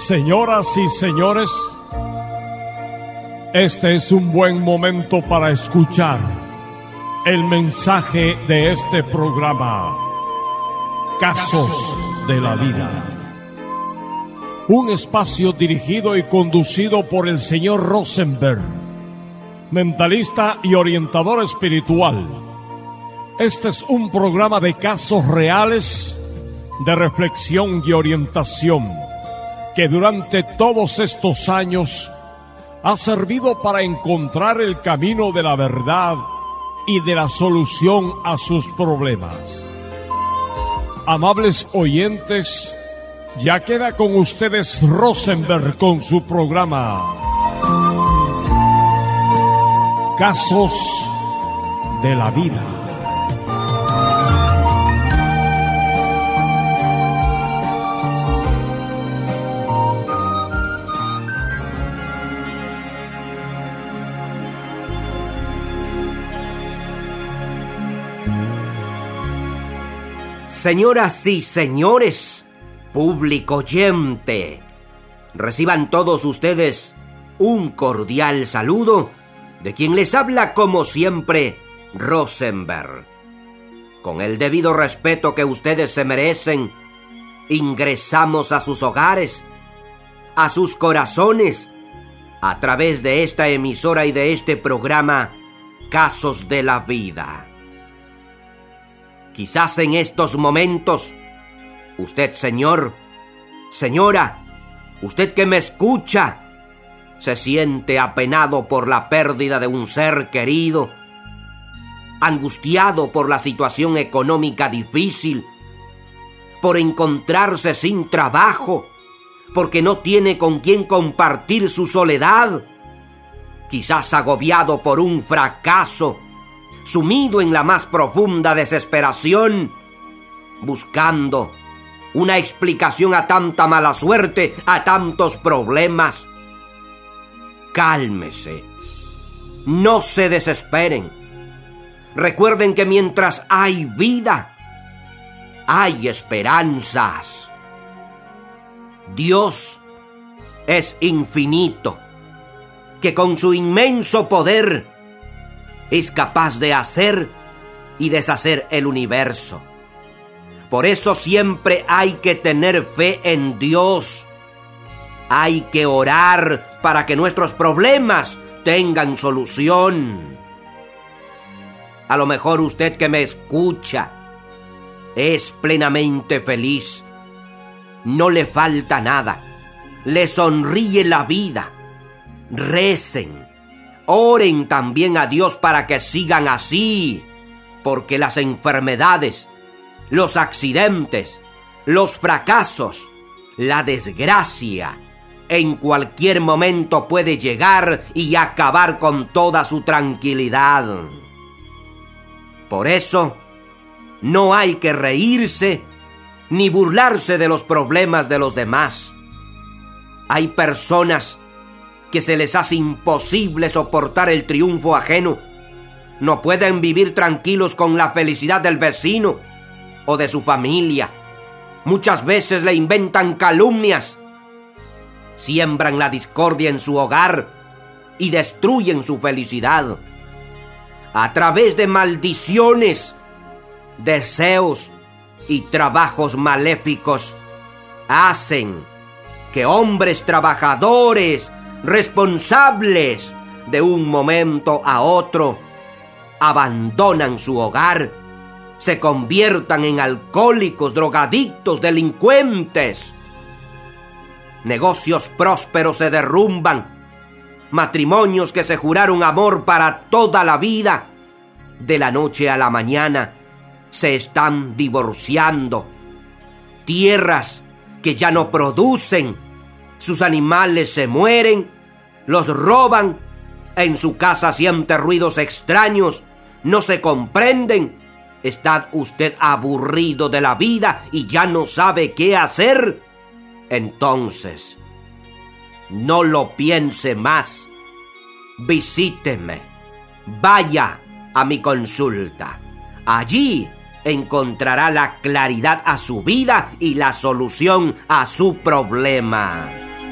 Señoras y señores, este es un buen momento para escuchar el mensaje de este programa, Casos de la Vida. Un espacio dirigido y conducido por el señor Rosenberg, mentalista y orientador espiritual. Este es un programa de casos reales, de reflexión y orientación, que durante todos estos años ha servido para encontrar el camino de la verdad y de la solución a sus problemas. Amables oyentes, ya queda con ustedes Rosenberg con su programa Casos de la Vida. Señoras y señores, público oyente, reciban todos ustedes un cordial saludo de quien les habla como siempre, Rosenberg. Con el debido respeto que ustedes se merecen, ingresamos a sus hogares, a sus corazones, a través de esta emisora y de este programa, Casos de la Vida. Quizás en estos momentos, usted, señor, señora, usted que me escucha, se siente apenado por la pérdida de un ser querido, angustiado por la situación económica difícil, por encontrarse sin trabajo, porque no tiene con quién compartir su soledad, quizás agobiado por un fracaso, sumido en la más profunda desesperación, buscando una explicación a tanta mala suerte, a tantos problemas. Cálmese, no se desesperen. Recuerden que mientras hay vida, hay esperanzas. Dios es infinito, que con su inmenso poder es capaz de hacer y deshacer el universo. Por eso siempre hay que tener fe en Dios. Hay que orar para que nuestros problemas tengan solución. A lo mejor usted que me escucha es plenamente feliz. No le falta nada. Le sonríe la vida. Recen. Oren también a Dios para que sigan así, porque las enfermedades, los accidentes, los fracasos, la desgracia, en cualquier momento puede llegar y acabar con toda su tranquilidad. Por eso, no hay que reírse ni burlarse de los problemas de los demás. Hay personas que se les hace imposible soportar el triunfo ajeno. No pueden vivir tranquilos con la felicidad del vecino o de su familia. Muchas veces le inventan calumnias, siembran la discordia en su hogar y destruyen su felicidad. A través de maldiciones, deseos y trabajos maléficos, hacen que hombres trabajadores, responsables, de un momento a otro, abandonan su hogar, se conviertan en alcohólicos, drogadictos, delincuentes. Negocios prósperos se derrumban, matrimonios que se juraron amor para toda la vida, de la noche a la mañana se están divorciando. Tierras que ya no producen, sus animales se mueren, los roban, en su casa siente ruidos extraños, no se comprenden. ¿Está usted aburrido de la vida y ya no sabe qué hacer? Entonces, no lo piense más. Visíteme. Vaya a mi consulta. Allí encontrará la claridad a su vida y la solución a su problema.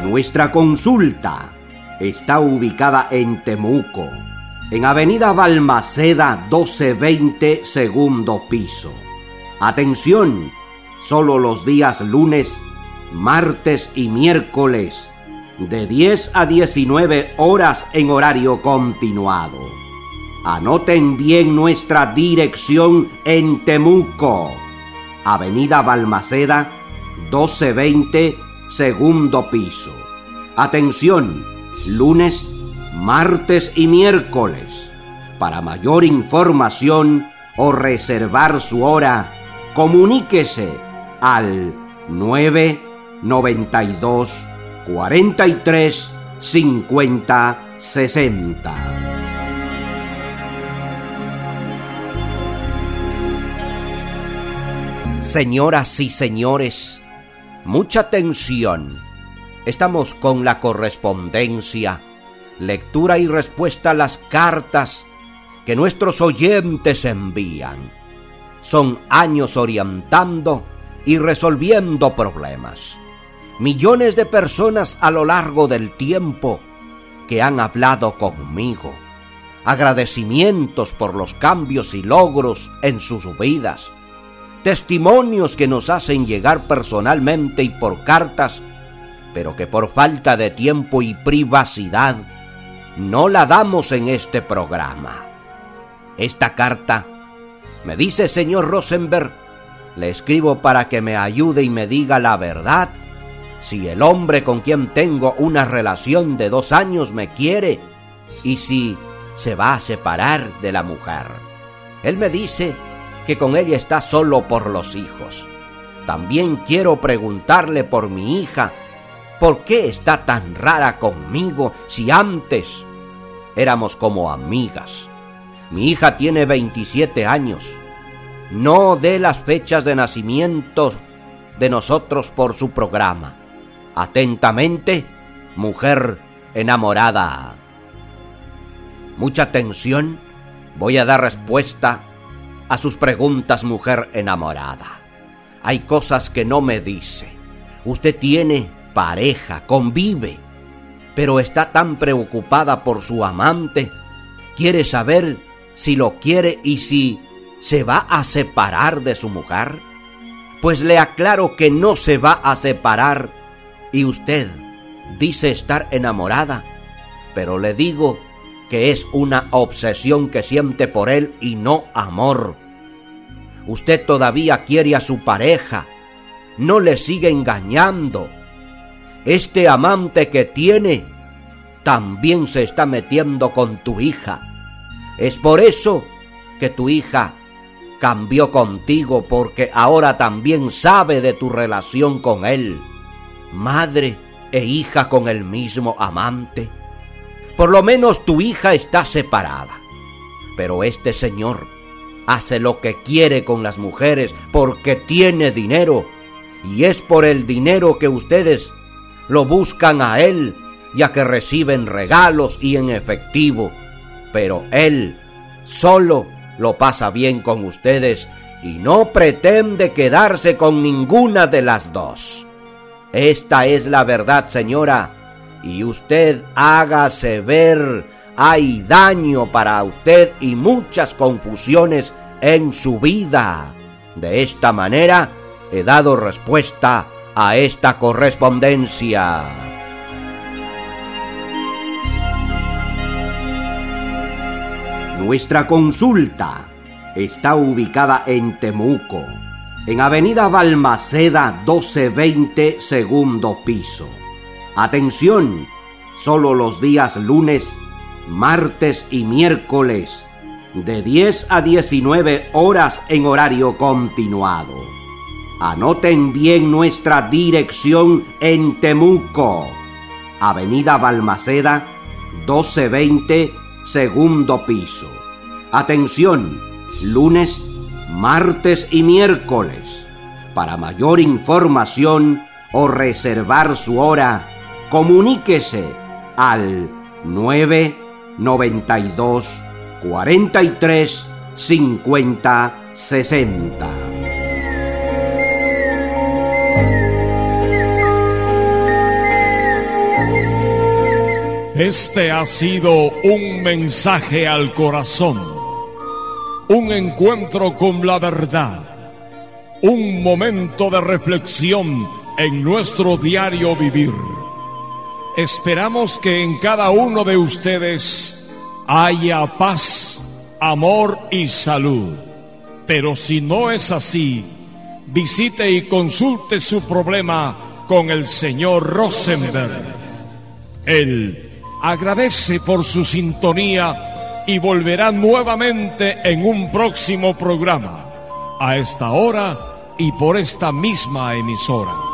Nuestra consulta está ubicada en Temuco, en Avenida Balmaceda 1220, segundo piso. Atención, solo los días lunes, martes y miércoles, de 10 a 19 horas en horario continuado. Anoten bien nuestra dirección en Temuco, Avenida Balmaceda 1220, segundo piso. Atención, lunes, martes y miércoles. Para mayor información o reservar su hora, comuníquese al 992 43 50 60. Señoras y señores, mucha atención. Estamos con la correspondencia, lectura y respuesta a las cartas que nuestros oyentes envían. Son años orientando y resolviendo problemas. Millones de personas a lo largo del tiempo que han hablado conmigo. Agradecimientos por los cambios y logros en sus vidas. Testimonios que nos hacen llegar personalmente y por cartas, pero que por falta de tiempo y privacidad no la damos en este programa. Esta carta me dice: señor Rosenberg, le escribo para que me ayude y me diga la verdad, si el hombre con quien tengo una relación de 2 años me quiere y si se va a separar de la mujer. Él me dice que con ella está solo por los hijos. También quiero preguntarle por mi hija, ¿por qué está tan rara conmigo si antes éramos como amigas? Mi hija tiene 27 años. No dé las fechas de nacimiento de nosotros por su programa. Atentamente, mujer enamorada. Mucha atención, voy a dar respuesta a sus preguntas, mujer enamorada. Hay cosas que no me dice. Usted tiene pareja, convive, pero está tan preocupada por su amante. Quiere saber si lo quiere y si se va a separar de su mujer. Pues le aclaro que no se va a separar y usted dice estar enamorada, pero le digo que es una obsesión que siente por él y no amor. Usted todavía quiere a su pareja, no le sigue engañando. Este amante que tiene también se está metiendo con tu hija. Es por eso que tu hija cambió contigo, porque ahora también sabe de tu relación con él. Madre e hija con el mismo amante. Por lo menos tu hija está separada. Pero este señor hace lo que quiere con las mujeres porque tiene dinero. Y es por el dinero que ustedes lo buscan a él, ya que reciben regalos y en efectivo. Pero él solo lo pasa bien con ustedes y no pretende quedarse con ninguna de las dos. Esta es la verdad, señora, y usted hágase ver. Hay daño para usted y muchas confusiones en su vida. De esta manera he dado respuesta a esta correspondencia. Nuestra consulta está ubicada en Temuco, en Avenida Balmaceda 1220, segundo piso. Atención, solo los días lunes, martes y miércoles, de 10 a 19 horas en horario continuado. Anoten bien nuestra dirección en Temuco, Avenida Balmaceda 1220, segundo piso. Atención, lunes, martes y miércoles. Para mayor información o reservar su hora, comuníquese al 992 43 50 60. Este ha sido un mensaje al corazón, un encuentro con la verdad, un momento de reflexión en nuestro diario vivir. Esperamos que en cada uno de ustedes haya paz, amor y salud. Pero si no es así, visite y consulte su problema con el señor Rosenberg. Él agradece por su sintonía y volverá nuevamente en un próximo programa, a esta hora y por esta misma emisora.